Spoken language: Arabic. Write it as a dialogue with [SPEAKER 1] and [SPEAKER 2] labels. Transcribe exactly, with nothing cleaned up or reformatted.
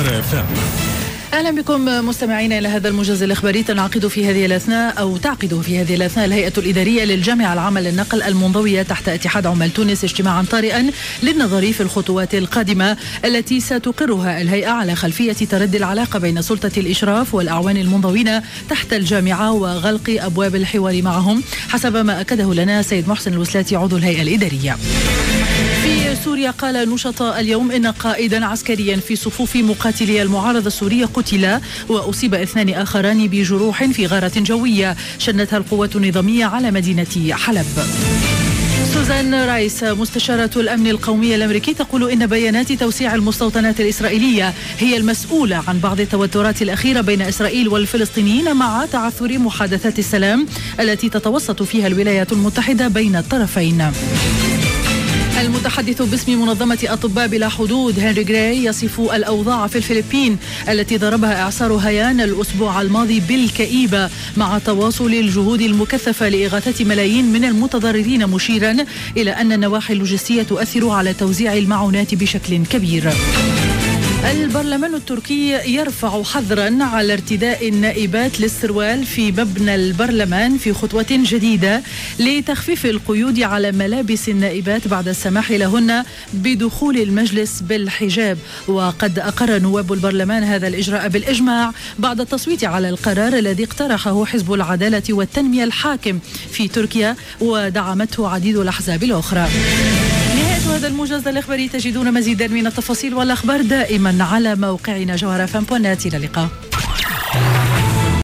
[SPEAKER 1] جوهرة اف ام.
[SPEAKER 2] أهلا بكم مستمعينا إلى هذا الموجز الإخباري. تنعقد في هذه الأثناء أو تعقد في هذه الأثناء الهيئة الإدارية للجامعة العامة للنقل المنضوية تحت اتحاد عمال تونس اجتماعا طارئا للنظر في الخطوات القادمة التي ستقرها الهيئة على خلفية تردي العلاقة بين سلطة الإشراف والأعوان المنضوين تحت الجامعة وغلق أبواب الحوار معهم، حسب ما أكده لنا سيد محسن الوسلاتي عضو الهيئة الإدارية. في سوريا قال نشطاء اليوم إن قائدا عسكريا في صفوف مقاتلي المعارضة السورية قتل، وأصيب اثنان آخران بجروح في غارة جوية شنتها القوات النظامية على مدينة حلب. سوزان رايس مستشارة الأمن القومي الأمريكي تقول إن بيانات توسيع المستوطنات الإسرائيلية هي المسؤولة عن بعض التوترات الأخيرة بين إسرائيل والفلسطينيين مع تعثر محادثات السلام التي تتوسط فيها الولايات المتحدة بين الطرفين. المتحدث باسم منظمة أطباء بلا حدود هنري جراي يصف الأوضاع في الفلبين التي ضربها إعصار هيان الأسبوع الماضي بالكئيبة مع تواصل الجهود المكثفة لإغاثة ملايين من المتضررين، مشيرا إلى أن النواحي اللوجستية تؤثر على توزيع المعونات بشكل كبير. البرلمان التركي يرفع حظرا على ارتداء النائبات للسروال في مبنى البرلمان في خطوة جديدة لتخفيف القيود على ملابس النائبات بعد السماح لهن بدخول المجلس بالحجاب. وقد أقر نواب البرلمان هذا الإجراء بالإجماع بعد التصويت على القرار الذي اقترحه حزب العدالة والتنمية الحاكم في تركيا ودعمته عديد الأحزاب الأخرى. نهاية هذا الموجز الإخباري. تجدون مزيدا من التفاصيل والأخبار دائما على موقعنا جوهرة فام. إلى اللقاء.